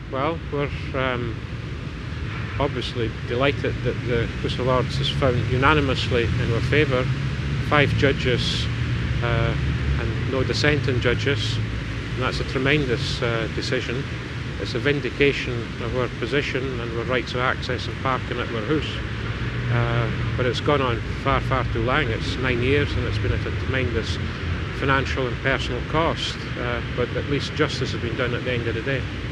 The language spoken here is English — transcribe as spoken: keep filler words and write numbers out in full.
Well, we're um, obviously delighted that the House of Lords has found unanimously in our favour five judges uh, and no dissenting judges, and that's a tremendous uh, decision. It's a vindication of our position and our rights of access and parking at our house. Uh, but it's gone on far, far too long. It's nine years and it's been at a tremendous financial and personal cost. Uh, but at least justice has been done at the end of the day.